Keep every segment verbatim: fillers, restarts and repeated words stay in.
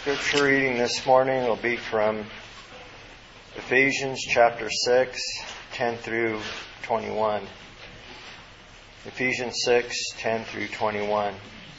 Scripture reading this morning will be from Ephesians chapter six, ten through twenty-one. Ephesians six, ten through twenty-one.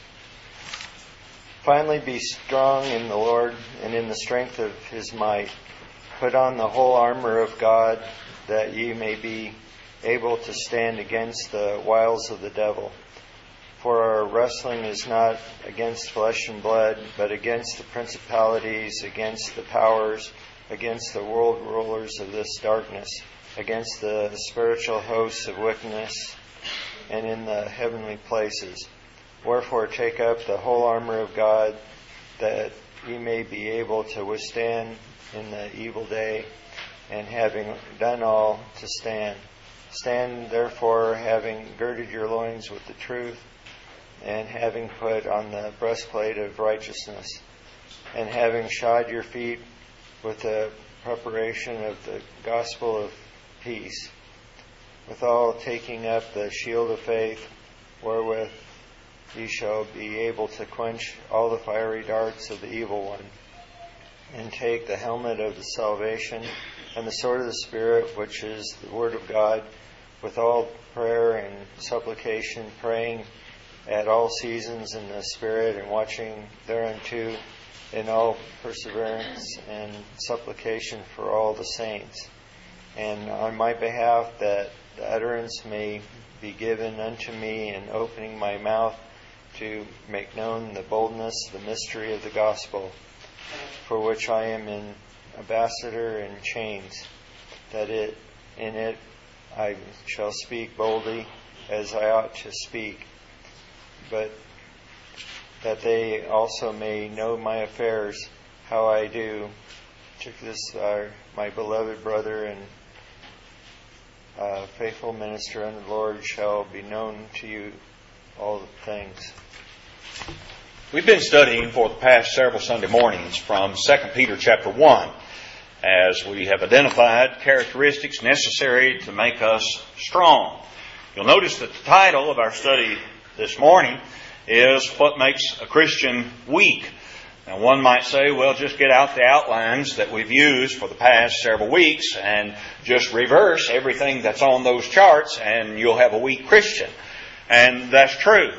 Finally, be strong in the Lord and in the strength of His might. Put on the whole armor of God, that ye may be able to stand against the wiles of the devil. For our wrestling is not against flesh and blood, but against the principalities, against the powers, against the world rulers of this darkness, against the spiritual hosts of wickedness, and in the heavenly places. Wherefore take up the whole armor of God, that ye may be able to withstand in the evil day, and having done all, to stand. Stand therefore, having girded your loins with the truth, and having put on the breastplate of righteousness, and having shod your feet with the preparation of the gospel of peace, withal taking up the shield of faith, wherewith ye shall be able to quench all the fiery darts of the evil one, and take the helmet of the salvation and the sword of the Spirit, which is the word of God, with all prayer and supplication, praying at all seasons in the Spirit, and watching thereunto in all perseverance and supplication for all the saints. And on my behalf, that the utterance may be given unto me in opening my mouth to make known the boldness, the mystery of the gospel, for which I am an ambassador in chains, that it in it I shall speak boldly as I ought to speak, but that they also may know my affairs, how I do. This, uh, my beloved brother and uh, faithful minister unto the Lord, shall be known to you all things. We've been studying for the past several Sunday mornings from Second Peter chapter one, as we have identified characteristics necessary to make us strong. You'll notice that the title of our study this morning is What Makes a Christian Weak. Now, one might say, well, just get out the outlines that we've used for the past several weeks and just reverse everything that's on those charts and you'll have a weak Christian. And that's true.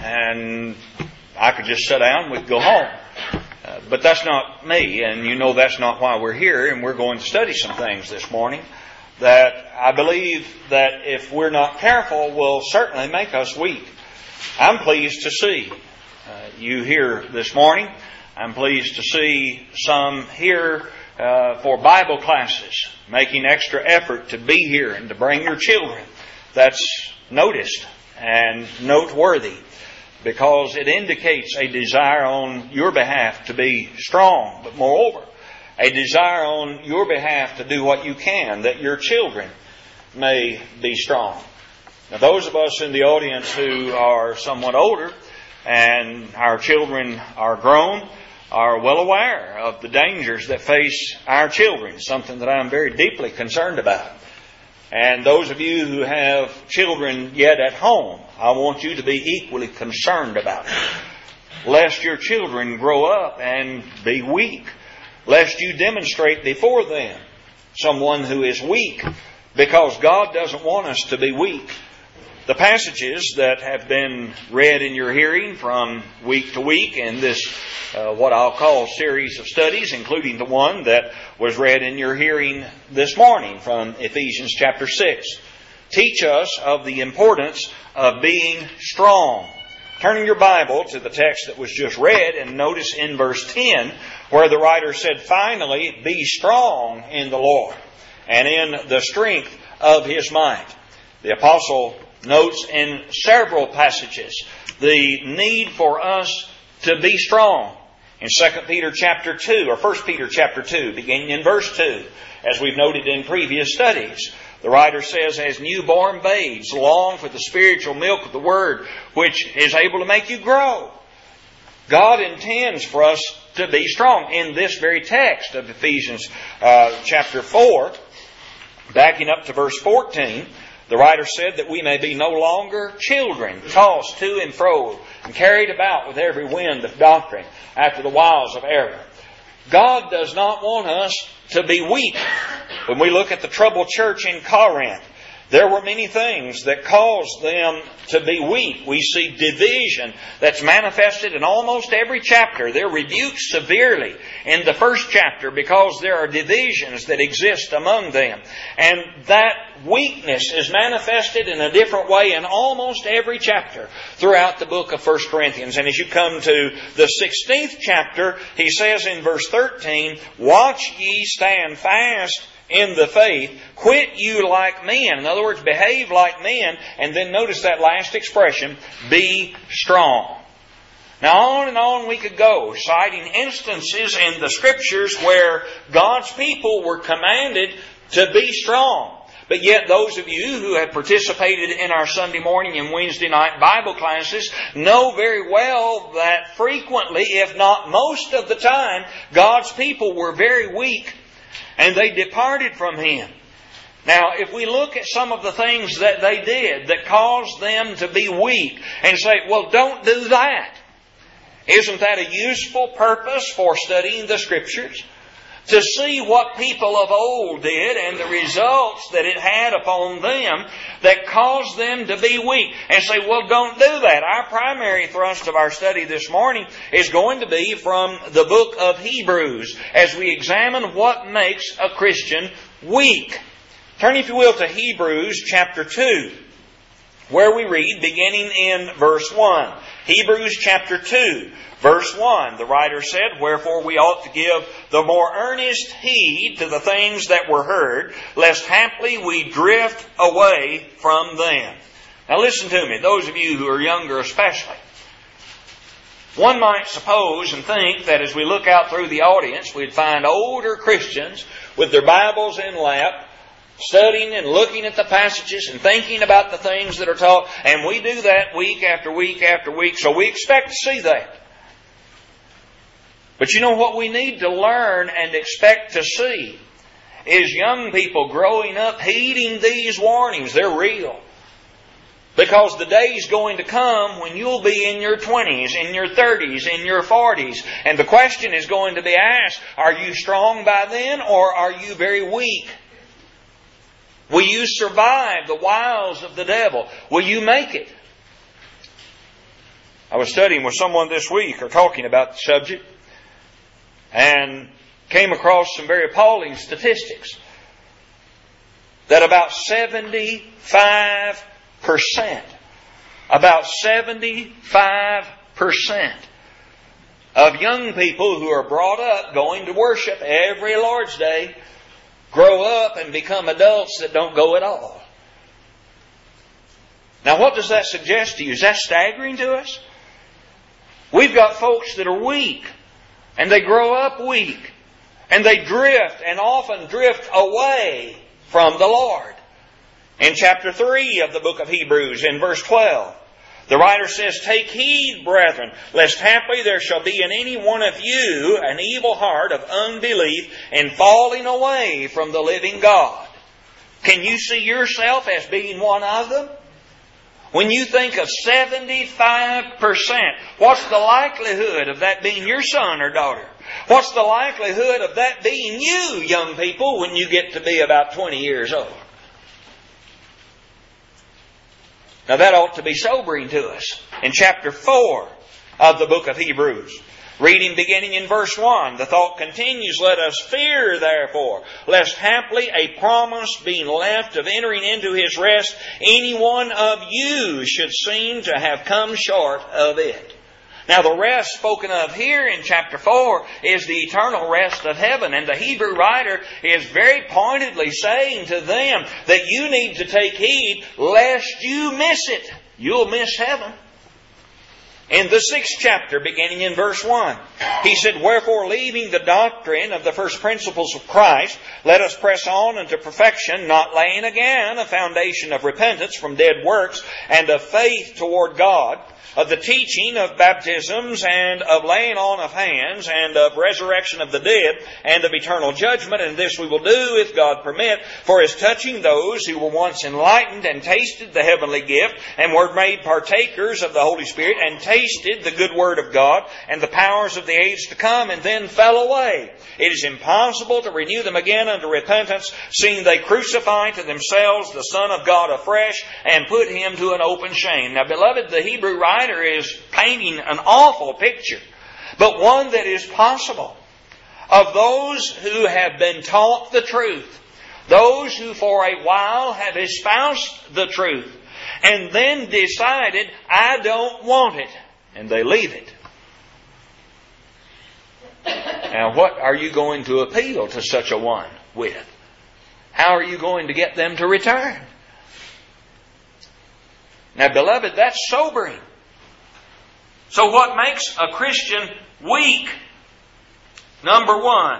And I could just sit down and we could go home. Uh, but that's not me, and you know that's not why we're here, and we're going to study some things this morning that I believe that if we're not careful will certainly make us weak. I'm pleased to see uh, you here this morning. I'm pleased to see some here uh, for Bible classes, making extra effort to be here and to bring your children. That's noticed and noteworthy, because it indicates a desire on your behalf to be strong, but moreover, a desire on your behalf to do what you can that your children may be strong. Now, those of us in the audience who are somewhat older and our children are grown are well aware of the dangers that face our children, something that I'm very deeply concerned about. And those of you who have children yet at home, I want you to be equally concerned about it. Lest your children grow up and be weak. Lest you demonstrate before them someone who is weak. Because God doesn't want us to be weak. The passages that have been read in your hearing from week to week in this, uh, what I'll call series of studies, including the one that was read in your hearing this morning from Ephesians chapter six, teach us of the importance of being strong. Turning your Bible to the text that was just read, and notice in verse ten where the writer said, finally, be strong in the Lord and in the strength of His might. The apostle notes in several passages the need for us to be strong. In Second Peter chapter two, or First Peter chapter two, beginning in verse two, as we've noted in previous studies, the writer says, as newborn babes, long for the spiritual milk of the Word, which is able to make you grow. God intends for us to be strong. In this very text of Ephesians uh, chapter four, backing up to verse fourteen, the writer said that we may be no longer children, tossed to and fro, and carried about with every wind of doctrine, after the wiles of error, God does not want us to be weak. When we look at the troubled church in Corinth, there were many things that caused them to be weak. We see division that's manifested in almost every chapter. They're rebuked severely in the first chapter because there are divisions that exist among them. And that weakness is manifested in a different way in almost every chapter throughout the book of First Corinthians. And as you come to the sixteenth chapter, he says in verse thirteen, "Watch ye, stand fast in the faith, quit you like men." In other words, behave like men. And then notice that last expression, be strong. Now on and on we could go, citing instances in the Scriptures where God's people were commanded to be strong. But yet those of you who have participated in our Sunday morning and Wednesday night Bible classes know very well that frequently, if not most of the time, God's people were very weak and they departed from Him. Now, if we look at some of the things that they did that caused them to be weak and say, well, don't do that. Isn't that a useful purpose for studying the Scriptures? To see what people of old did and the results that it had upon them that caused them to be weak. And say, well, don't do that. Our primary thrust of our study this morning is going to be from the book of Hebrews as we examine what makes a Christian weak. Turn, if you will, to Hebrews chapter two, where we read beginning in verse one. Hebrews chapter two. Verse one, the writer said, "Wherefore we ought to give the more earnest heed to the things that were heard, lest haply we drift away from them." Now listen to me, those of you who are younger especially. One might suppose and think that as we look out through the audience, we'd find older Christians with their Bibles in lap, studying and looking at the passages and thinking about the things that are taught. And we do that week after week after week, so we expect to see that. But you know what we need to learn and expect to see is young people growing up heeding these warnings. They're real. Because the day's going to come when you'll be in your twenties, in your thirties, in your forties. And the question is going to be asked, are you strong by then or are you very weak? Will you survive the wiles of the devil? Will you make it? I was studying with someone this week or talking about the subject, and came across some very appalling statistics that about seventy-five percent, about seventy-five percent of young people who are brought up going to worship every Lord's Day grow up and become adults that don't go at all. Now what does that suggest to you? Is that staggering to us? We've got folks that are weak. And they grow up weak. And they drift and often drift away from the Lord. In chapter three of the book of Hebrews, in verse twelve, the writer says, "Take heed, brethren, lest haply there shall be in any one of you an evil heart of unbelief in falling away from the living God." Can you see yourself as being one of them? When you think of seventy-five percent, what's the likelihood of that being your son or daughter? What's the likelihood of that being you, young people, when you get to be about twenty years old? Now that ought to be sobering to us. In chapter four of the book of Hebrews, reading beginning in verse one, the thought continues, "Let us fear therefore, lest haply a promise being left of entering into His rest, any one of you should seem to have come short of it." Now the rest spoken of here in chapter four is the eternal rest of heaven. And the Hebrew writer is very pointedly saying to them that you need to take heed lest you miss it. You'll miss heaven. In the sixth chapter, beginning in verse one, he said, "Wherefore, leaving the doctrine of the first principles of Christ, let us press on unto perfection, not laying again a foundation of repentance from dead works and of faith toward God, of the teaching of baptisms and of laying on of hands and of resurrection of the dead and of eternal judgment. And this we will do if God permit. For as touching those who were once enlightened and tasted the heavenly gift and were made partakers of the Holy Spirit and tasted tasted the good word of God and the powers of the age to come, and then fell away. It is impossible to renew them again unto repentance, seeing they crucify to themselves the Son of God afresh, and put Him to an open shame. Now, beloved, the Hebrew writer is painting an awful picture, but one that is possible, of those who have been taught the truth, those who for a while have espoused the truth, and then decided, I don't want it, and they leave it. Now, what are you going to appeal to such a one with? How are you going to get them to return? Now, beloved, that's sobering. So what makes a Christian weak? Number one,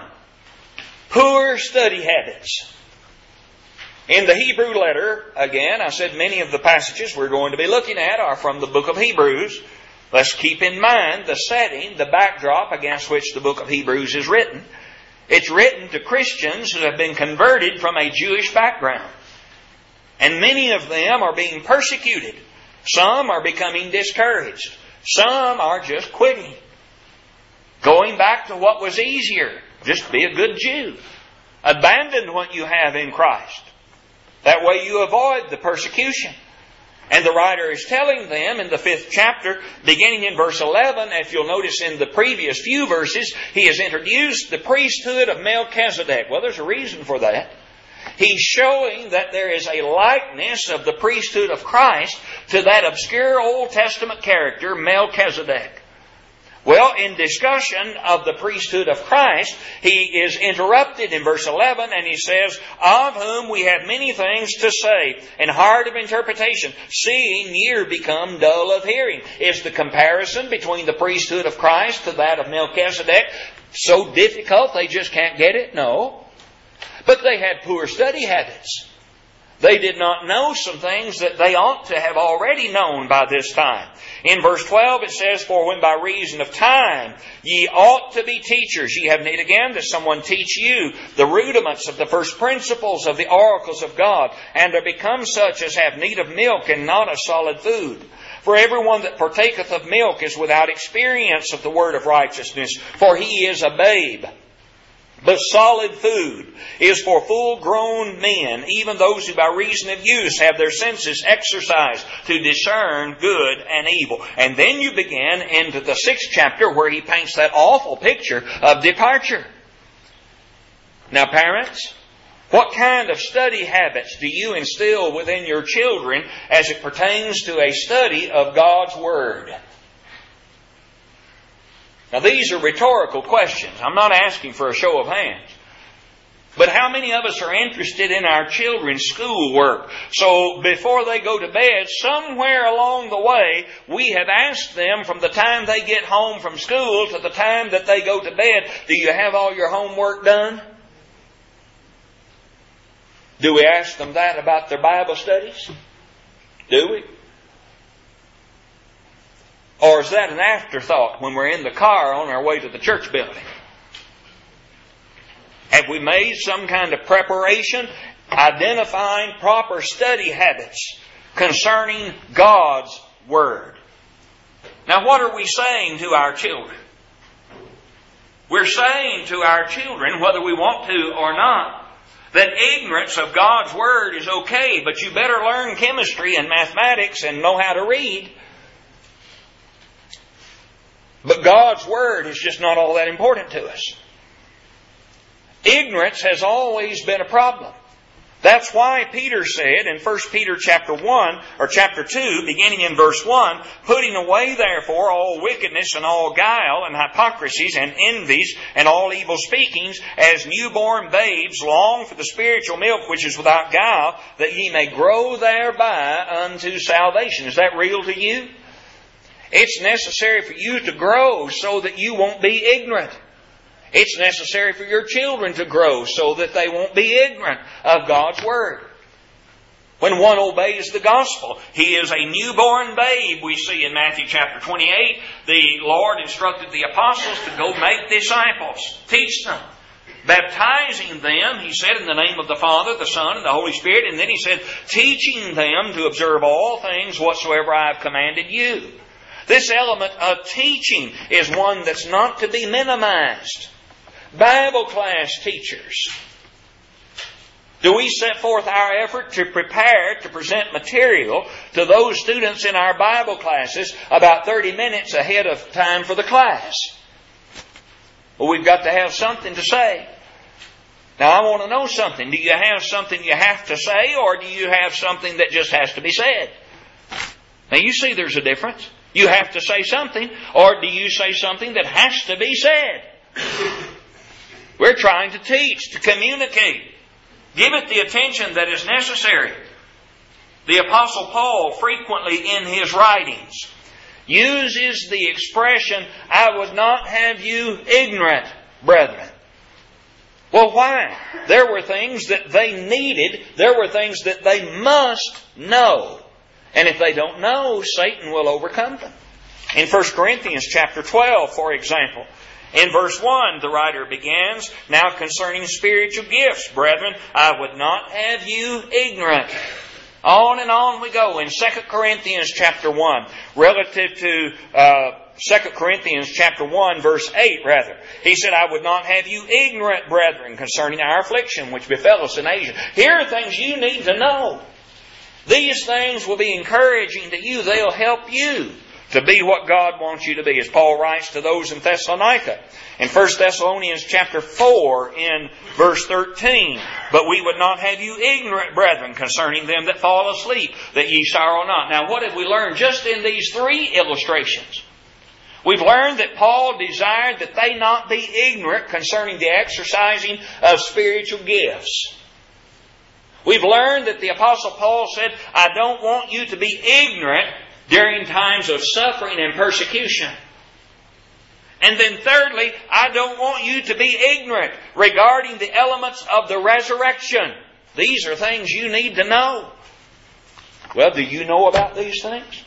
poor study habits. In the Hebrew letter, again, I said many of the passages we're going to be looking at are from the book of Hebrews. Let's keep in mind the setting, the backdrop against which the book of Hebrews is written. It's written to Christians who have been converted from a Jewish background. And many of them are being persecuted. Some are becoming discouraged. Some are just quitting. Going back to what was easier. Just be a good Jew. Abandon what you have in Christ. That way you avoid the persecution. And the writer is telling them in the fifth chapter, beginning in verse eleven, if you'll notice in the previous few verses, he has introduced the priesthood of Melchizedek. Well, there's a reason for that. He's showing that there is a likeness of the priesthood of Christ to that obscure Old Testament character, Melchizedek. Well, in discussion of the priesthood of Christ, he is interrupted in verse eleven, and he says, of whom we have many things to say, and hard of interpretation, seeing ye are become dull of hearing. Is the comparison between the priesthood of Christ to that of Melchizedek so difficult they just can't get it? No. But they had poor study habits. They did not know some things that they ought to have already known by this time. In verse twelve it says, for when by reason of time ye ought to be teachers, ye have need again that someone teach you the rudiments of the first principles of the oracles of God, and are become such as have need of milk and not of solid food. For everyone that partaketh of milk is without experience of the word of righteousness, for he is a babe. But solid food is for full-grown men, even those who by reason of use have their senses exercised to discern good and evil. And then you begin into the sixth chapter where he paints that awful picture of departure. Now, parents, what kind of study habits do you instill within your children as it pertains to a study of God's Word? Now, these are rhetorical questions. I'm not asking for a show of hands. But how many of us are interested in our children's schoolwork? So before they go to bed, somewhere along the way, we have asked them from the time they get home from school to the time that they go to bed, do you have all your homework done? Do we ask them that about their Bible studies? Do we? Or is that an afterthought when we're in the car on our way to the church building? Have we made some kind of preparation identifying proper study habits concerning God's Word? Now, what are we saying to our children? We're saying to our children, whether we want to or not, that ignorance of God's Word is okay, but you better learn chemistry and mathematics and know how to read. But God's Word is just not all that important to us. Ignorance has always been a problem. That's why Peter said in First Peter chapter one, or chapter two, beginning in verse one, putting away therefore all wickedness and all guile and hypocrisies and envies and all evil speakings, as newborn babes long for the spiritual milk which is without guile, that ye may grow thereby unto salvation. Is that real to you? It's necessary for you to grow so that you won't be ignorant. It's necessary for your children to grow so that they won't be ignorant of God's Word. When one obeys the gospel, he is a newborn babe, we see in Matthew chapter twenty-eight. The Lord instructed the apostles to go make disciples, teach them, baptizing them, he said, in the name of the Father, the Son, and the Holy Spirit. And then he said, teaching them to observe all things whatsoever I have commanded you. This element of teaching is one that's not to be minimized. Bible class teachers. Do we set forth our effort to prepare to present material to those students in our Bible classes about thirty minutes ahead of time for the class? Well, we've got to have something to say. Now, I want to know something. Do you have something you have to say, or do you have something that just has to be said? Now, you see there's a difference. You have to say something, or do you say something that has to be said? We're trying to teach, to communicate. Give it the attention that is necessary. The Apostle Paul frequently in his writings uses the expression, I would not have you ignorant, brethren. Well, why? There were things that they needed. There were things that they must know. And if they don't know, Satan will overcome them. In First Corinthians chapter twelve, for example, in verse one, the writer begins, Now concerning spiritual gifts, brethren, I would not have you ignorant. On and on we go in Second Corinthians chapter one, relative to uh, Second Corinthians chapter one, verse eight, rather. He said, I would not have you ignorant, brethren, concerning our affliction which befell us in Asia. Here are things you need to know. These things will be encouraging to you. They'll help you to be what God wants you to be, as Paul writes to those in Thessalonica. In First Thessalonians chapter four, in verse thirteen, But we would not have you ignorant, brethren, concerning them that fall asleep, that ye sorrow not. Now, what have we learned just in these three illustrations? We've learned that Paul desired that they not be ignorant concerning the exercising of spiritual gifts. We've learned that the Apostle Paul said, I don't want you to be ignorant during times of suffering and persecution. And then thirdly, I don't want you to be ignorant regarding the elements of the resurrection. These are things you need to know. Well, do you know about these things?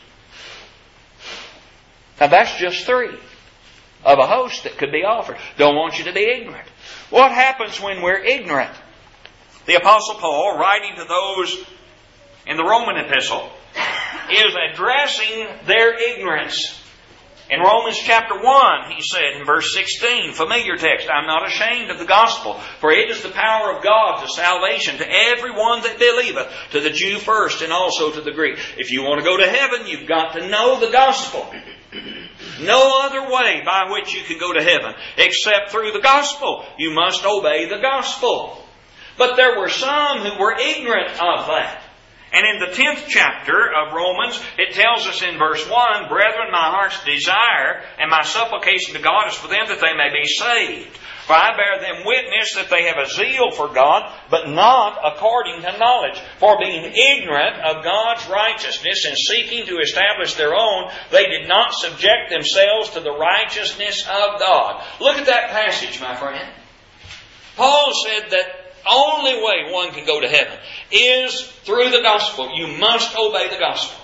Now that's just three of a host that could be offered. Don't want you to be ignorant. What happens when we're ignorant? The Apostle Paul, writing to those in the Roman epistle, is addressing their ignorance. In Romans chapter one, he said in verse sixteen, familiar text, I'm not ashamed of the gospel, for it is the power of God to salvation to everyone that believeth, to the Jew first and also to the Greek. If you want to go to heaven, you've got to know the gospel. No other way by which you can go to heaven except through the gospel. You must obey the gospel. But there were some who were ignorant of that. And in the tenth chapter of Romans, it tells us in verse one, Brethren, my heart's desire and my supplication to God is for them that they may be saved. For I bear them witness that they have a zeal for God, but not according to knowledge. For being ignorant of God's righteousness and seeking to establish their own, they did not subject themselves to the righteousness of God. Look at that passage, my friend. Paul said that only way one can go to heaven is through the gospel. You must obey the gospel.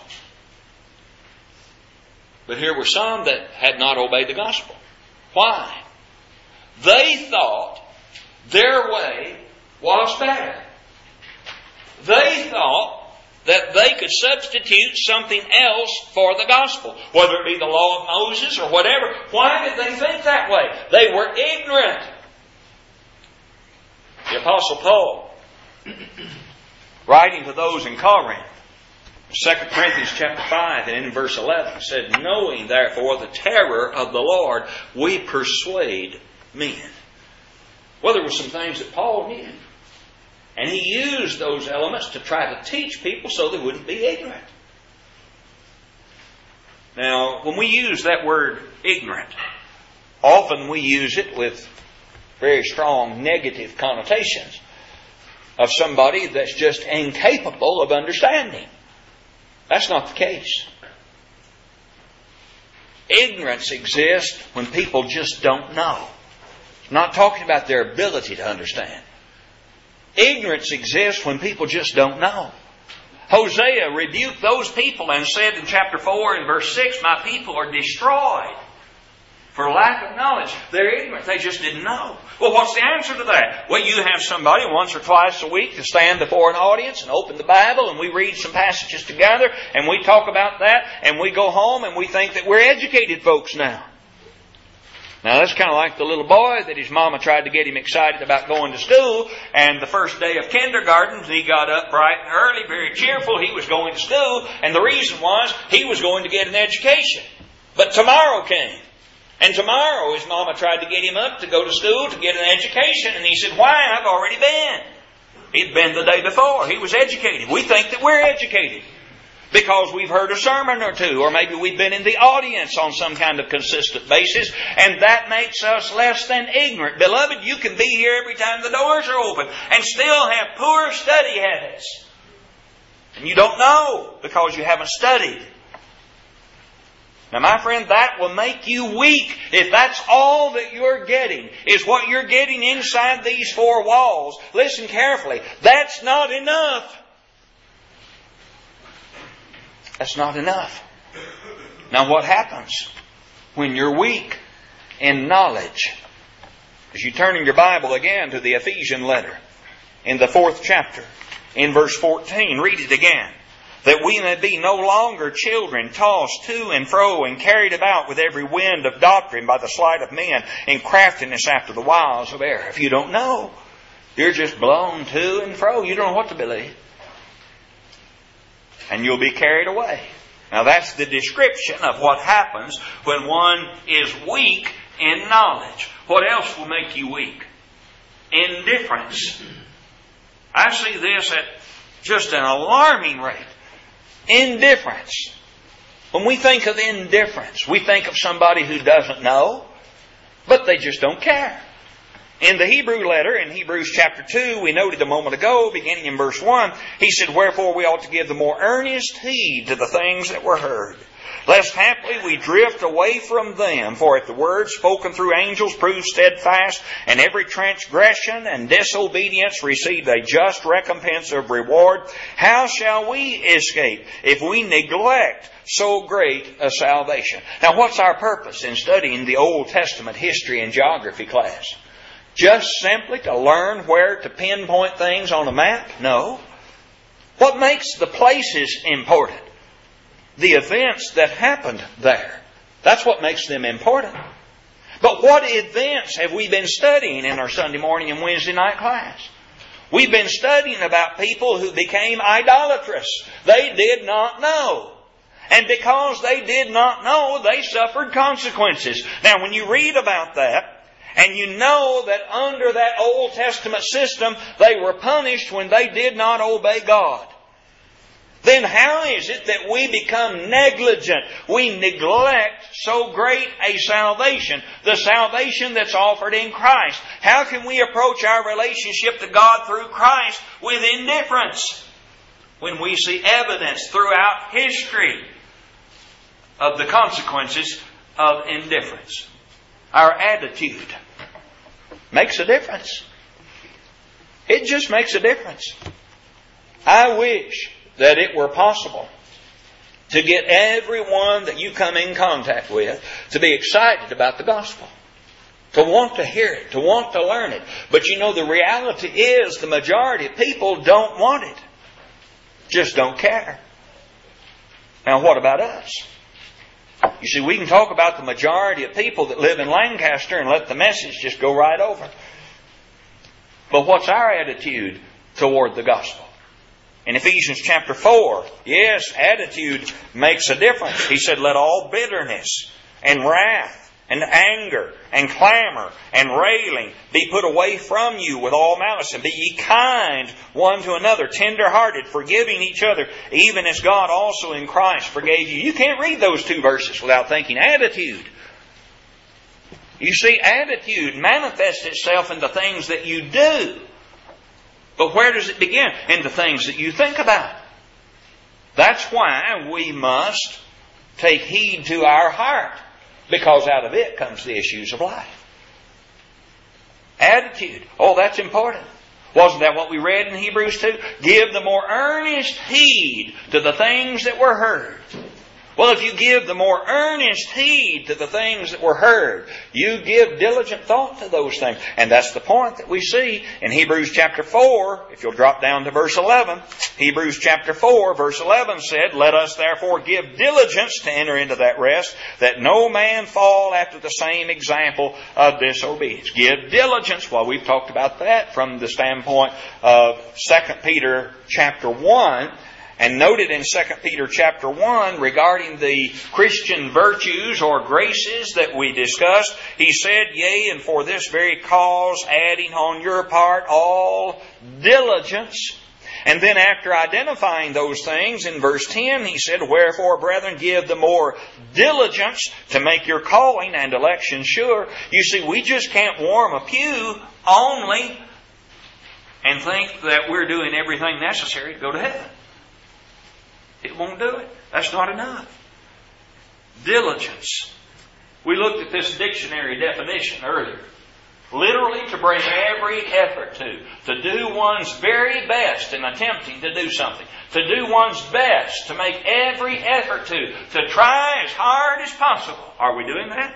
But here were some that had not obeyed the gospel. Why? They thought their way was better. They thought that they could substitute something else for the gospel, whether it be the law of Moses or whatever. Why did they think that way? They were ignorant. The Apostle Paul, writing to those in Corinth, Second Corinthians chapter five and in verse eleven, said, Knowing therefore the terror of the Lord, we persuade men. Well, there were some things that Paul knew. And he used those elements to try to teach people so they wouldn't be ignorant. Now, when we use that word ignorant, often we use it with very strong negative connotations of somebody that's just incapable of understanding. That's not the case. Ignorance exists when people just don't know. I'm not talking about their ability to understand. Ignorance exists when people just don't know. Hosea rebuked those people and said in chapter four and verse six, My people are destroyed For lack of knowledge. They're ignorant. They just didn't know. Well, what's the answer to that? Well, you have somebody once or twice a week to stand before an audience and open the Bible, and we read some passages together, and we talk about that, and we go home, and we think that we're educated folks now. Now, that's kind of like the little boy that his mama tried to get him excited about going to school, and the first day of kindergarten, he got up bright and early, very cheerful. He was going to school, and the reason was he was going to get an education. But tomorrow came. And tomorrow his mama tried to get him up to go to school to get an education. And he said, why? I've already been. He'd been the day before. He was educated. We think that we're educated because we've heard a sermon or two, or maybe we've been in the audience on some kind of consistent basis, and that makes us less than ignorant. Beloved, you can be here every time the doors are open and still have poor study habits. And you don't know because you haven't studied. Now, my friend, that will make you weak if that's all that you're getting, is what you're getting inside these four walls. Listen carefully. That's not enough. That's not enough. Now, what happens when you're weak in knowledge? As you turn in your Bible again to the Ephesian letter, in the fourth chapter, in verse fourteen, read it again. That we may be no longer children, tossed to and fro and carried about with every wind of doctrine by the sleight of men in craftiness after the wiles of error. If you don't know, you're just blown to and fro. You don't know what to believe. And you'll be carried away. Now that's the description of what happens when one is weak in knowledge. What else will make you weak? Indifference. I see this at just an alarming rate. Indifference. When we think of indifference, we think of somebody who doesn't know, but they just don't care. In the Hebrew letter, in Hebrews chapter two, we noted a moment ago, beginning in verse one, he said, wherefore we ought to give the more earnest heed to the things that were heard, lest haply we drift away from them. For if the word spoken through angels proved steadfast, and every transgression and disobedience received a just recompense of reward, how shall we escape if we neglect so great a salvation? Now, what's our purpose in studying the Old Testament history and geography class? Just simply to learn where to pinpoint things on a map? No. What makes the places important? The events that happened there. That's what makes them important. But what events have we been studying in our Sunday morning and Wednesday night class? We've been studying about people who became idolatrous. They did not know. And because they did not know, they suffered consequences. Now, when you read about that, and you know that under that Old Testament system, they were punished when they did not obey God, then how is it that we become negligent? We neglect so great a salvation, the salvation that's offered in Christ. How can we approach our relationship to God through Christ with indifference when we see evidence throughout history of the consequences of indifference? Our attitude makes a difference. It just makes a difference. I wish that it were possible to get everyone that you come in contact with to be excited about the gospel, to want to hear it, to want to learn it. But you know, the reality is the majority of people don't want it. Just don't care. Now, what about us? You see, we can talk about the majority of people that live in Lancaster and let the message just go right over. But what's our attitude toward the gospel? In Ephesians chapter four, yes, attitude makes a difference. He said, let all bitterness and wrath and anger and clamor and railing be put away from you with all malice, and be ye kind one to another, tender-hearted, forgiving each other, even as God also in Christ forgave you. You can't read those two verses without thinking attitude. You see, attitude manifests itself in the things that you do. But where does it begin? In the things that you think about. That's why we must take heed to our heart, because out of it comes the issues of life. Attitude. Oh, that's important. Wasn't that what we read in Hebrews two? Give the more earnest heed to the things that were heard. Well, if you give the more earnest heed to the things that were heard, you give diligent thought to those things. And that's the point that we see in Hebrews chapter four. If you'll drop down to verse eleven. Hebrews chapter four, verse eleven said, "Let us therefore give diligence to enter into that rest, that no man fall after the same example of disobedience." Give diligence. Well, we've talked about that from the standpoint of Second Peter chapter one. And noted in Second Peter chapter one regarding the Christian virtues or graces that we discussed, he said, "Yea, and for this very cause, adding on your part all diligence." And then after identifying those things in verse ten, he said, "Wherefore, brethren, give the more diligence to make your calling and election sure." You see, we just can't warm a pew only and think that we're doing everything necessary to go to heaven. It won't do it. That's not enough. Diligence. We looked at this dictionary definition earlier. Literally to bring every effort to. To do one's very best in attempting to do something. To do one's best. To make every effort to. To try as hard as possible. Are we doing that?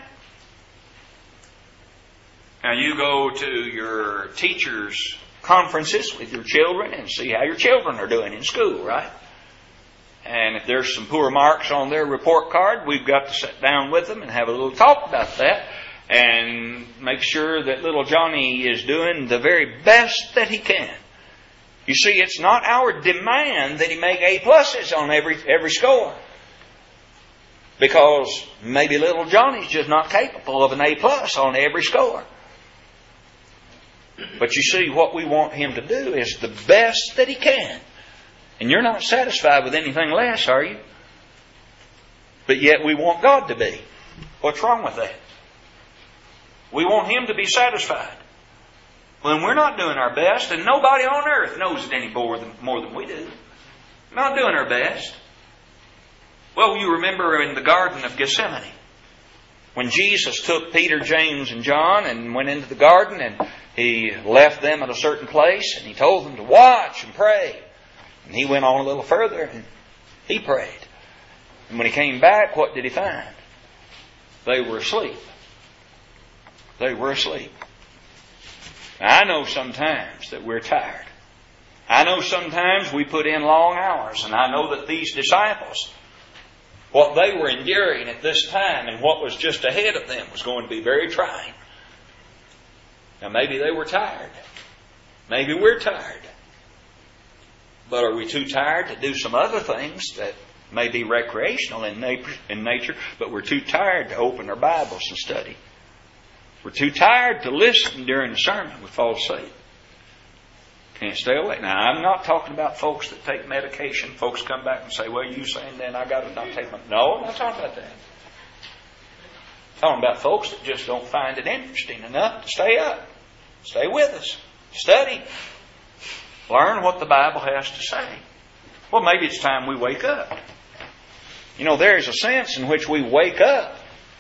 Now you go to your teachers' conferences with your children and see how your children are doing in school, right? And if there's some poor marks on their report card, we've got to sit down with them and have a little talk about that and make sure that little Johnny is doing the very best that he can. You see, it's not our demand that he make A pluses on every every score. Because maybe little Johnny's just not capable of an A plus on every score. But you see, what we want him to do is the best that he can. And you're not satisfied with anything less, are you? But yet we want God to be. What's wrong with that? We want Him to be satisfied. When we're not doing our best, and nobody on earth knows it any more than, more than we do. We're not doing our best. Well, you remember in the Garden of Gethsemane, when Jesus took Peter, James, and John and went into the garden, and He left them at a certain place, and He told them to watch and pray. And He went on a little further and He prayed. And when He came back, what did He find? They were asleep. They were asleep. Now, I know sometimes that we're tired. I know sometimes we put in long hours. And I know that these disciples, what they were enduring at this time and what was just ahead of them was going to be very trying. Now maybe they were tired. Maybe we're tired. But are we too tired to do some other things that may be recreational in nature, but we're too tired to open our Bibles and study? We're too tired to listen during the sermon. We fall asleep. Can't stay awake. Now, I'm not talking about folks that take medication. Folks come back and say, "Well, you saying then I got to not take my..." No, I'm not talking about that. I'm talking about folks that just don't find it interesting enough to stay up. Stay with us. Study. Learn what the Bible has to say. Well, maybe it's time we wake up. You know, there is a sense in which we wake up.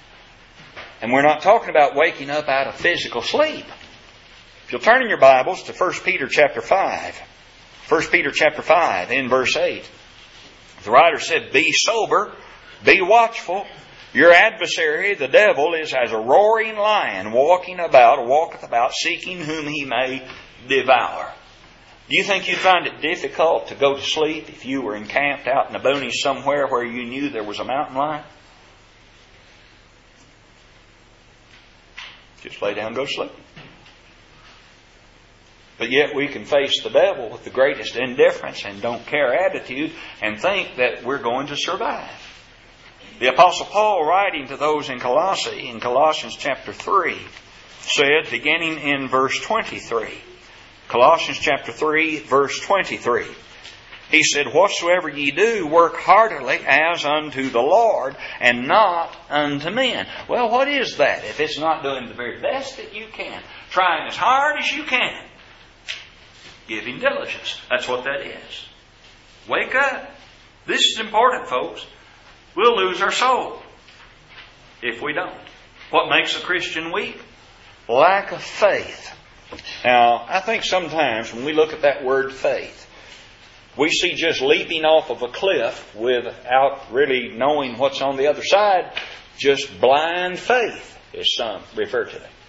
And we're not talking about waking up out of physical sleep. If you'll turn in your Bibles to First Peter chapter five. First Peter chapter five in verse eight. The writer said, "Be sober, be watchful. Your adversary, the devil, is as a roaring lion, walking about, or walketh about, seeking whom he may devour." Do you think you'd find it difficult to go to sleep if you were encamped out in the boonies somewhere where you knew there was a mountain lion? Just lay down and go to sleep. But yet we can face the devil with the greatest indifference and don't care attitude and think that we're going to survive. The Apostle Paul, writing to those in Colossae, in Colossians chapter three, said, beginning in verse twenty-three, Colossians chapter three, verse twenty-three, he said, "Whatsoever ye do, work heartily as unto the Lord, and not unto men." Well, what is that? If it's not doing the very best that you can, trying as hard as you can, giving diligence. That's what that is. Wake up. This is important, folks. We'll lose our soul if we don't. What makes a Christian weak? Lack of faith. Now, I think sometimes when we look at that word faith, we see just leaping off of a cliff without really knowing what's on the other side. Just blind faith is some refer to it.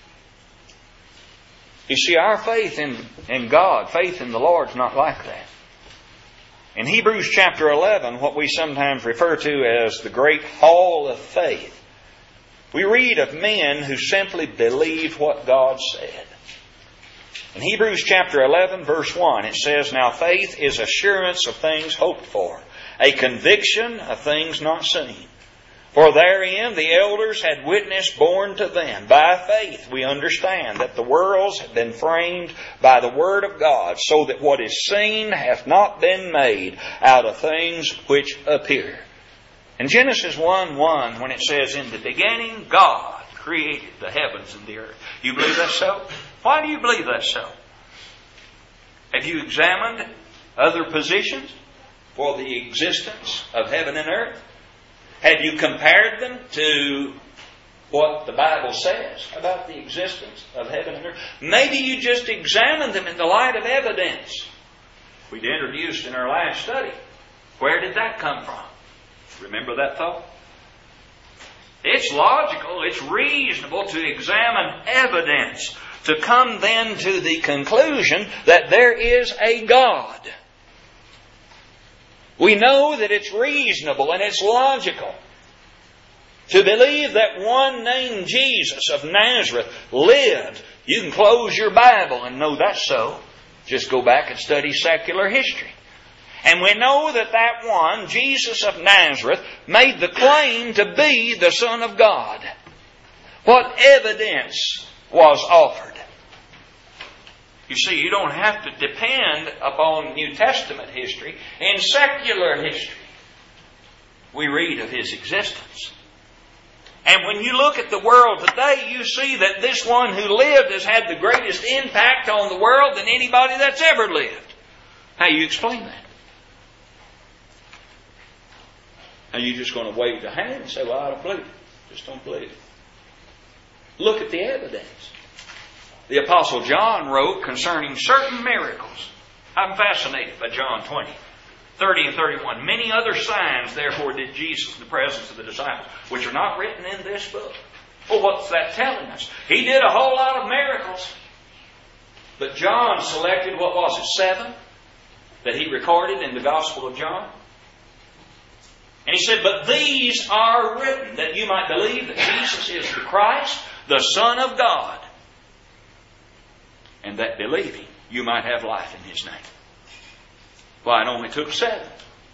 You see, our faith in, in God, faith in the Lord, is not like that. In Hebrews chapter eleven, what we sometimes refer to as the great hall of faith, we read of men who simply believed what God said. In Hebrews chapter eleven, verse one, it says, "Now faith is assurance of things hoped for, a conviction of things not seen. For therein the elders had witness borne to them. By faith we understand that the worlds have been framed by the word of God, so that what is seen hath not been made out of things which appear." In Genesis one one, when it says, "In the beginning God created the heavens and the earth." You believe that's so? Why do you believe that's so? Have you examined other positions for the existence of heaven and earth? Have you compared them to what the Bible says about the existence of heaven and earth? Maybe you just examined them in the light of evidence. We'd introduced in our last study. Where did that come from? Remember that thought? It's logical, it's reasonable to examine evidence, to come then to the conclusion that there is a God. We know that it's reasonable and it's logical to believe that one named Jesus of Nazareth lived. You can close your Bible and know that's so. Just go back and study secular history. And we know that that one, Jesus of Nazareth, made the claim to be the Son of God. What evidence was offered? You see, you don't have to depend upon New Testament history. In secular history, we read of His existence. And when you look at the world today, you see that this one who lived has had the greatest impact on the world than anybody that's ever lived. How do you explain that? Are you just going to wave the hand and say, "Well, I don't believe it"? Just don't believe it. Look at the evidence. The Apostle John wrote concerning certain miracles. I'm fascinated by John twenty, thirty and thirty-one. "Many other signs, therefore, did Jesus in the presence of the disciples, which are not written in this book." Well, what's that telling us? He did a whole lot of miracles. But John selected, what was it, seven that he recorded in the Gospel of John. And he said, "But these are written that you might believe that Jesus is the Christ, the Son of God, and that believing you might have life in His name." Why, it only took seven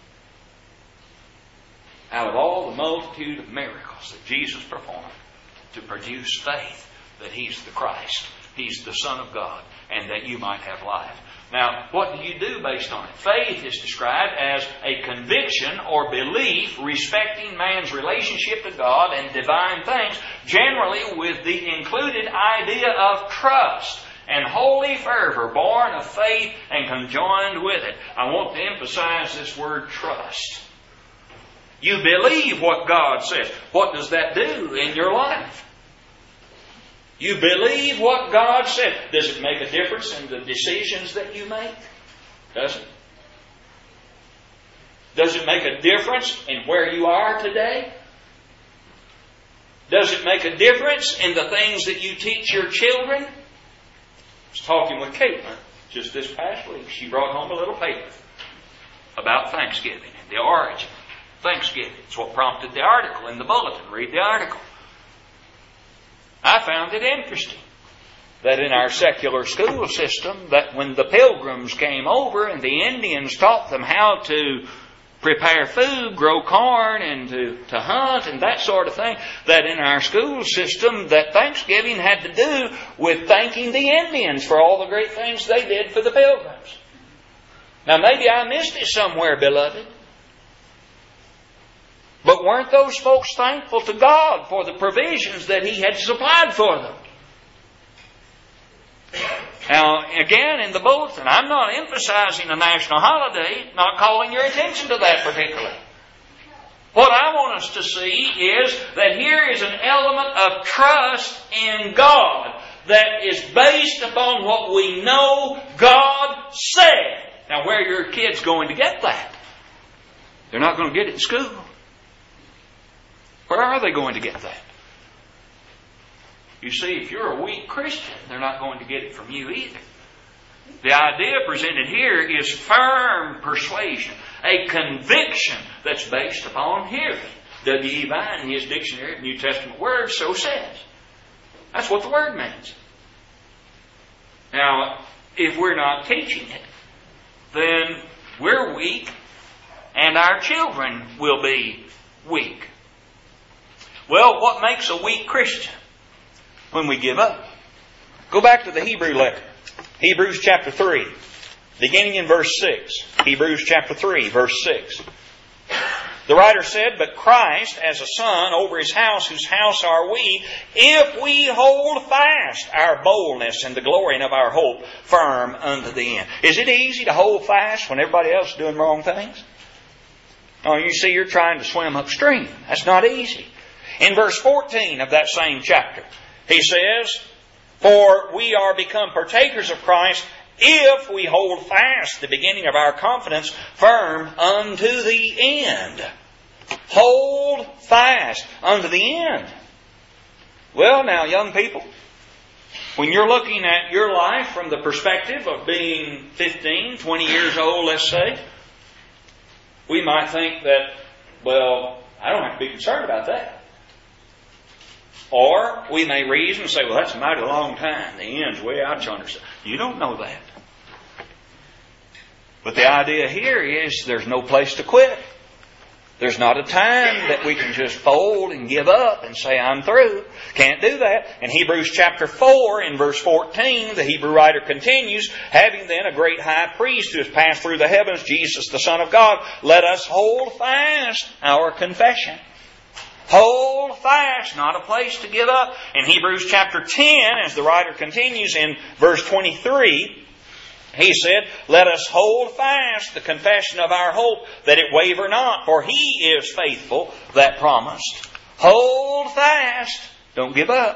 out of all the multitude of miracles that Jesus performed to produce faith that He's the Christ, He's the Son of God, and that you might have life. Now, what do you do based on it? Faith is described as a conviction or belief respecting man's relationship to God and divine things, generally with the included idea of trust and holy fervor born of faith and conjoined with it. I want to emphasize this word trust. You believe what God says. What does that do in your life? You believe what God said. Does it make a difference in the decisions that you make? Does it? Does it make a difference in where you are today? Does it make a difference in the things that you teach your children? I was talking with Caitlin just this past week. She brought home a little paper about Thanksgiving and the origin of Thanksgiving. It's what prompted the article in the bulletin. Read the article. I found it interesting that in our secular school system, that when the Pilgrims came over and the Indians taught them how to prepare food, grow corn, and to, to hunt and that sort of thing, that in our school system that Thanksgiving had to do with thanking the Indians for all the great things they did for the Pilgrims. Now maybe I missed it somewhere, beloved. But weren't those folks thankful to God for the provisions that He had supplied for them? Now, again, in the bulletin, I'm not emphasizing a national holiday, not calling your attention to that particularly. What I want us to see is that here is an element of trust in God that is based upon what we know God said. Now, where are your kids going to get that? They're not going to get it in school. Where are they going to get that? You see, if you're a weak Christian, they're not going to get it from you either. The idea presented here is firm persuasion, a conviction that's based upon hearing. W E Vine, in his Dictionary of New Testament Words, so says. That's what the word means. Now, if we're not teaching it, then we're weak, and our children will be weak. Well, what makes a weak Christian? When we give up. Go back to the Hebrew letter. Hebrews chapter three, beginning in verse six. Hebrews chapter three, verse six. The writer said, "But Christ as a son over His house, whose house are we, if we hold fast our boldness and the glorying of our hope firm unto the end." Is it easy to hold fast when everybody else is doing wrong things? Oh, you see, you're trying to swim upstream. That's not easy. In verse fourteen of that same chapter, he says, "For we are become partakers of Christ, if we hold fast the beginning of our confidence firm unto the end." Hold fast unto the end. Well, now, young people, when you're looking at your life from the perspective of being fifteen, twenty years old, let's say, we might think that, well, I don't have to be concerned about that. Or we may reason and say, well, that's a mighty long time. The end's way out yonder. You don't know that. But the idea here is there's no place to quit. There's not a time that we can just fold and give up and say, I'm through. Can't do that. In Hebrews chapter four, in verse fourteen, the Hebrew writer continues, "Having then a great high priest who has passed through the heavens, Jesus the Son of God, let us hold fast our confession." Hold fast, not a place to give up. In Hebrews chapter ten, as the writer continues in verse twenty-three, he said, "Let us hold fast the confession of our hope, that it waver not, for He is faithful that promised." Hold fast. Don't give up.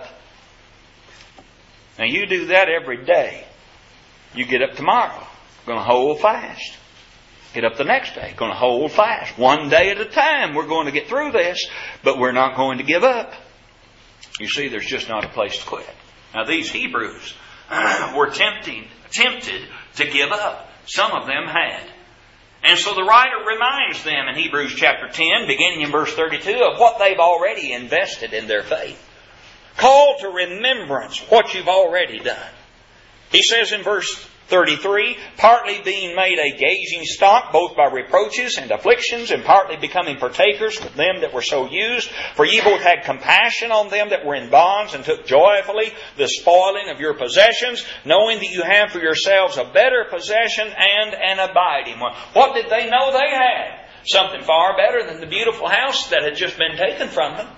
Now you do that every day. You get up tomorrow, going to hold fast. Get up the next day, going to hold fast. One day at a time, we're going to get through this, but we're not going to give up. You see, there's just not a place to quit. Now these Hebrews were tempting, tempted to give up. Some of them had. And so the writer reminds them in Hebrews chapter ten, beginning in verse thirty-two, of what they've already invested in their faith. Call to remembrance what you've already done. He says in verse thirty-three, "Partly being made a gazing stock, both by reproaches and afflictions, and partly becoming partakers with them that were so used. For ye both had compassion on them that were in bonds, and took joyfully the spoiling of your possessions, knowing that you have for yourselves a better possession and an abiding one." What did they know they had? Something far better than the beautiful house that had just been taken from them.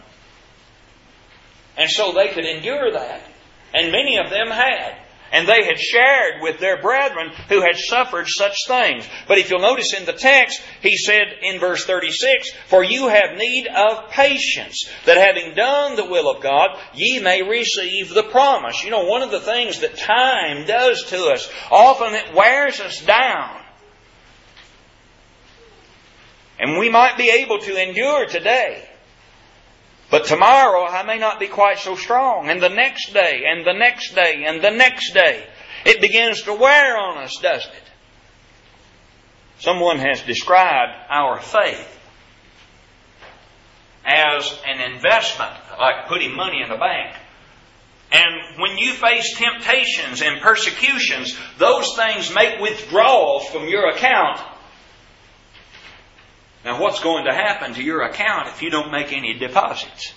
And so they could endure that. And many of them had. And they had shared with their brethren who had suffered such things. But if you'll notice in the text, he said in verse thirty-six, "For you have need of patience, that having done the will of God, ye may receive the promise." You know, one of the things that time does to us, often it wears us down. And we might be able to endure today. But tomorrow I may not be quite so strong. And the next day, and the next day, and the next day. It begins to wear on us, doesn't it? Someone has described our faith as an investment, like putting money in a bank. And when you face temptations and persecutions, those things make withdrawals from your account. Now, what's going to happen to your account if you don't make any deposits?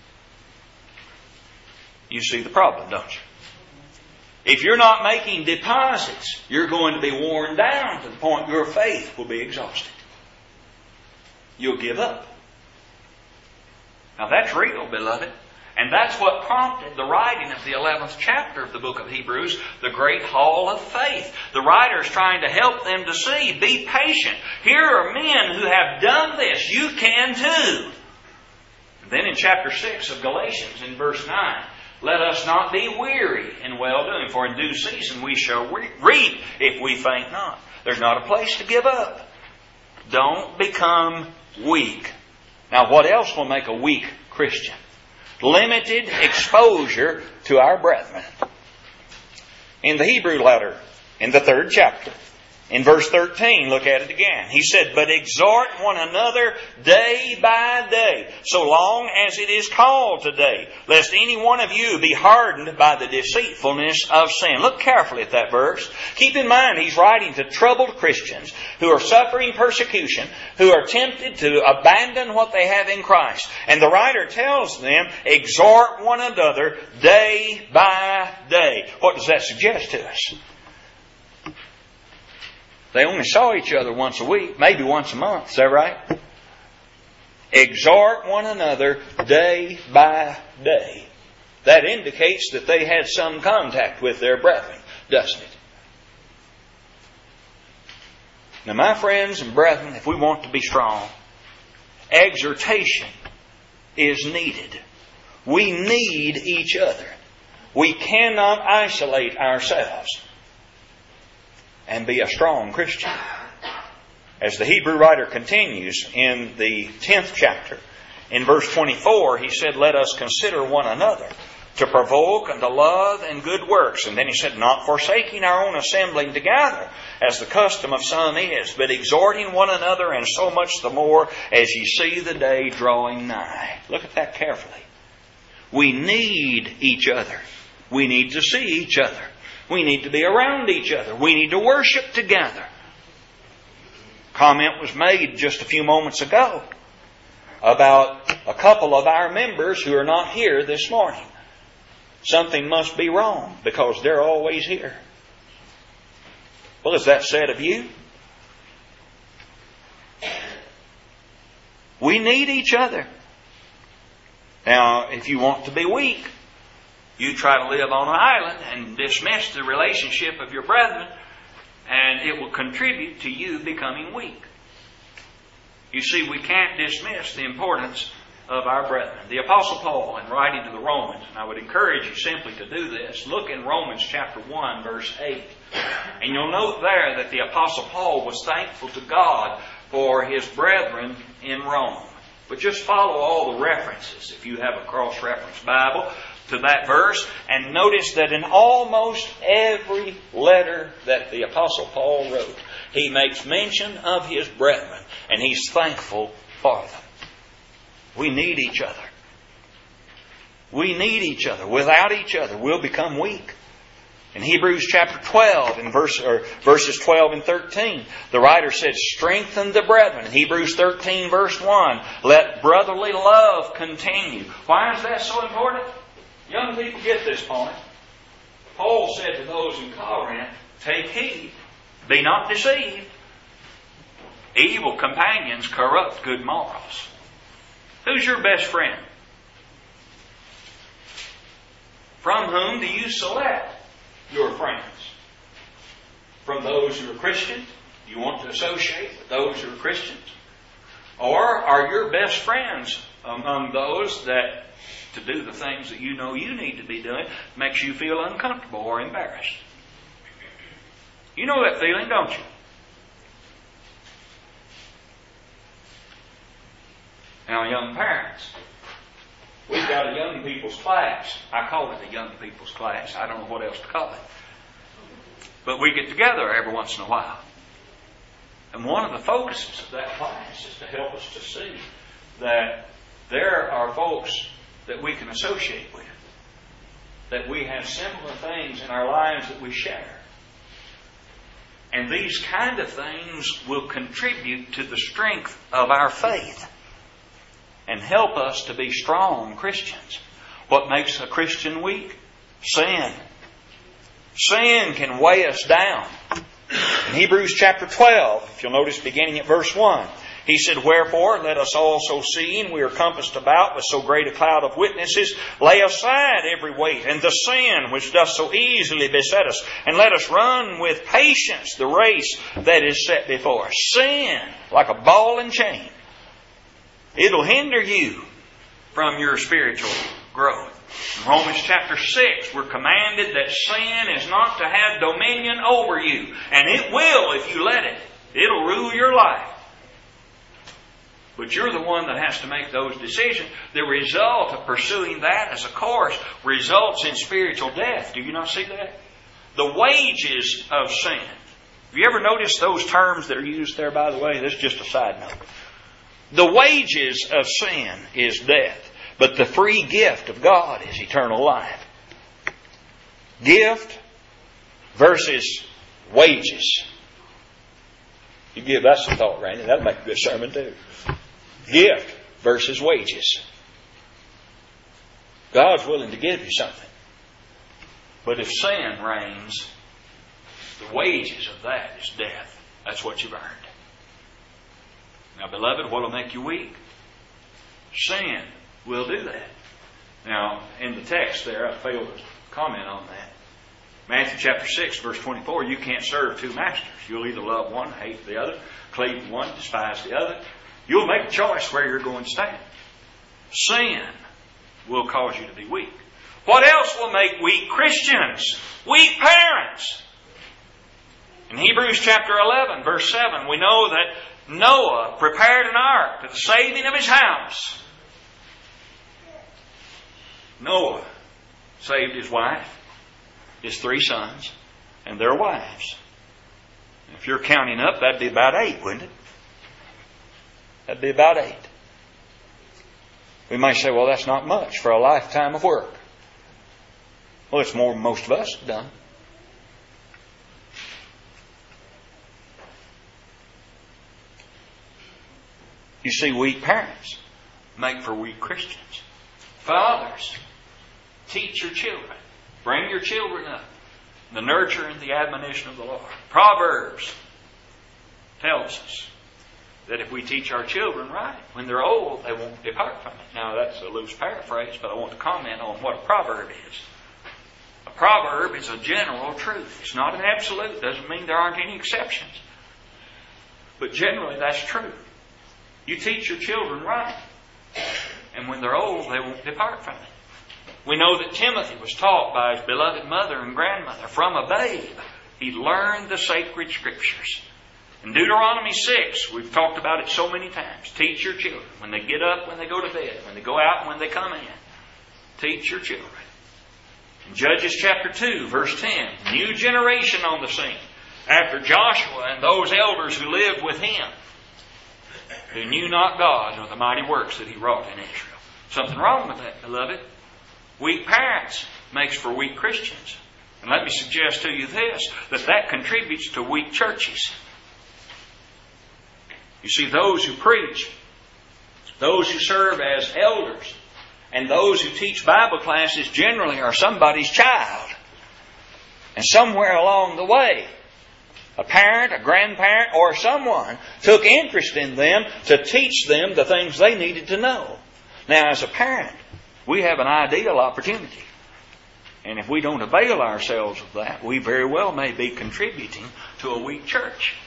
You see the problem, don't you? If you're not making deposits, you're going to be worn down to the point your faith will be exhausted. You'll give up. Now, that's real, beloved. And that's what prompted the writing of the eleventh chapter of the book of Hebrews, the great hall of faith. The writer is trying to help them to see, be patient. Here are men who have done this. You can too. And then in chapter six of Galatians, in verse nine, Let us not be weary in well-doing, for in due season we shall reap if we faint not. There's not a place to give up. Don't become weak. Now, what else will make a weak Christian? Limited exposure to our brethren. In the Hebrew letter, in the third chapter, in verse thirteen, look at it again. He said, but exhort one another day by day, so long as it is called today, lest any one of you be hardened by the deceitfulness of sin. Look carefully at that verse. Keep in mind, he's writing to troubled Christians who are suffering persecution, who are tempted to abandon what they have in Christ. And the writer tells them, exhort one another day by day. What does that suggest to us? They only saw each other once a week, maybe once a month. Is that right? Exhort one another day by day. That indicates that they had some contact with their brethren, doesn't it? Now, my friends and brethren, if we want to be strong, exhortation is needed. We need each other. We cannot isolate ourselves and be a strong Christian. As the Hebrew writer continues in the tenth chapter, in verse twenty-four, he said, let us consider one another to provoke unto love and good works. And then he said, not forsaking our own assembling together, as the custom of some is, but exhorting one another, and so much the more as ye see the day drawing nigh. Look at that carefully. We need each other. We need to see each other. We need to be around each other. We need to worship together. Comment was made just a few moments ago about a couple of our members who are not here this morning. Something must be wrong because they're always here. Well, is that said of you? We need each other. Now, if you want to be weak, you try to live on an island and dismiss the relationship of your brethren, and it will contribute to you becoming weak. You see, we can't dismiss the importance of our brethren. The Apostle Paul, in writing to the Romans, and I would encourage you simply to do this, look in Romans chapter one, verse eight. And you'll note there that the Apostle Paul was thankful to God for his brethren in Rome. But just follow all the references, if you have a cross-reference Bible, to that verse, and notice that in almost every letter that the Apostle Paul wrote, he makes mention of his brethren, and he's thankful for them. We need each other. We need each other. Without each other, we'll become weak. In Hebrews chapter twelve, in verse, or verses twelve and thirteen, the writer says, strengthen the brethren. In Hebrews thirteen, verse one, let brotherly love continue. Why is that so important? Young people get this point. Paul said to those in Corinth, take heed, be not deceived. Evil companions corrupt good morals. Who's your best friend? From whom do you select your friends? From those who are Christians? Do you want to associate with those who are Christians? Or are your best friends among those that, to do the things that you know you need to be doing, makes you feel uncomfortable or embarrassed? You know that feeling, don't you? Now, young parents, we've got a young people's class. I call it a young people's class. I don't know what else to call it. But we get together every once in a while. And one of the focuses of that class is to help us to see that there are folks that we can associate with, that we have similar things in our lives that we share. And these kind of things will contribute to the strength of our faith and help us to be strong Christians. What makes a Christian weak? Sin. Sin can weigh us down. In Hebrews chapter twelve, if you'll notice beginning at verse one, he said, wherefore, let us also, seeing we are compassed about with so great a cloud of witnesses, lay aside every weight and the sin which doth so easily beset us, and let us run with patience the race that is set before us. Sin, like a ball and chain, it'll hinder you from your spiritual growth. In Romans chapter six, we're commanded that sin is not to have dominion over you. And it will if you let it. It'll rule your life. But you're the one that has to make those decisions. The result of pursuing that as a course results in spiritual death. Do you not see that? The wages of sin. Have you ever noticed those terms that are used there, by the way? This is just a side note. The wages of sin is death, but the free gift of God is eternal life. Gift versus wages. You give that some thought, Randy. That'll make a good sermon too. Gift versus wages. God's willing to give you something. But if sin reigns, the wages of that is death. That's what you've earned. Now, beloved, what will make you weak? Sin will do that. Now, in the text there, I failed to comment on that. Matthew chapter six, verse twenty-four, you can't serve two masters. You'll either love one, hate the other, cleave to one, despise the other. You'll make a choice where you're going to stand. Sin will cause you to be weak. What else will make weak Christians? Weak parents. In Hebrews chapter eleven, verse seven, we know that Noah prepared an ark to the saving of his house. Noah saved his wife, his three sons, and their wives. If you're counting up, that'd be about eight, wouldn't it? That'd be about eight. We might say, well, that's not much for a lifetime of work. Well, it's more than most of us have done. You see, weak parents make for weak Christians. Fathers, teach your children. Bring your children up. The nurture and the admonition of the Lord. Proverbs tells us that if we teach our children right, when they're old, they won't depart from it. Now, that's a loose paraphrase, but I want to comment on what a proverb is. A proverb is a general truth. It's not an absolute. It doesn't mean there aren't any exceptions. But generally, that's true. You teach your children right, and when they're old, they won't depart from it. We know that Timothy was taught by his beloved mother and grandmother. From a babe, he learned the sacred Scriptures. In Deuteronomy six, we've talked about it so many times. Teach your children. When they get up, when they go to bed, when they go out, and when they come in. Teach your children. In Judges chapter two, verse ten, new generation on the scene. After Joshua and those elders who lived with him, who knew not God nor the mighty works that He wrought in Israel. Something wrong with that, beloved. Weak parents makes for weak Christians. And let me suggest to you this, that that contributes to weak churches. You see, those who preach, those who serve as elders, and those who teach Bible classes generally are somebody's child. And somewhere along the way, a parent, a grandparent, or someone took interest in them to teach them the things they needed to know. Now, as a parent, we have an ideal opportunity. And if we don't avail ourselves of that, we very well may be contributing to a weak church.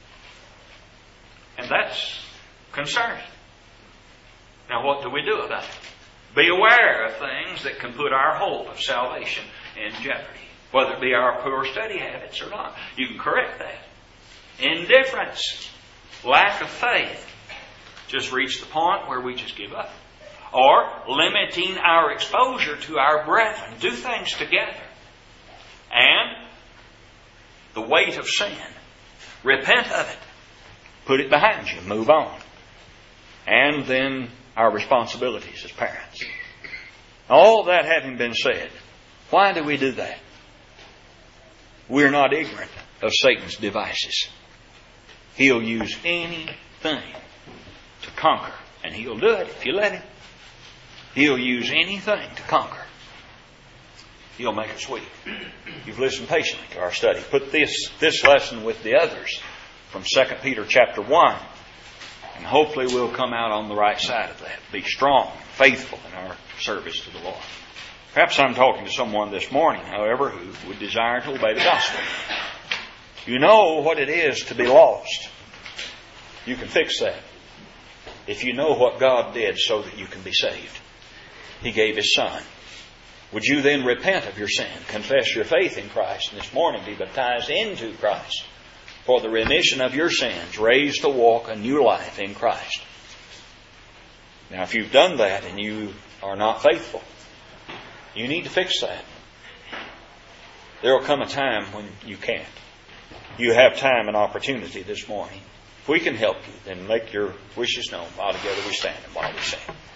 And that's concerning. Now, what do we do about it? Be aware of things that can put our hope of salvation in jeopardy. Whether it be our poor study habits or not. You can correct that. Indifference, lack of faith, just reach the point where we just give up. Or limiting our exposure to our brethren. Do things together. And the weight of sin. Repent of it. Put it behind you. Move on. And then our responsibilities as parents. All that having been said, why do we do that? We're not ignorant of Satan's devices. He'll use anything to conquer. And he'll do it if you let him. He'll use anything to conquer. He'll make us weak. You've listened patiently to our study. Put this, this lesson with the others from Second Peter chapter one. And hopefully we'll come out on the right side of that. Be strong, faithful in our service to the Lord. Perhaps I'm talking to someone this morning, however, who would desire to obey the gospel. You know what it is to be lost. You can fix that. If you know what God did so that you can be saved. He gave His Son. would you then repent of your sin, confess your faith in Christ, and this morning be baptized into Christ for the remission of your sins, raised to walk a new life in Christ? Now, if you've done that and you are not faithful, you need to fix that. There will come a time when you can't. You have time and opportunity this morning. If we can help you, then make your wishes known. While together we stand and while we sing.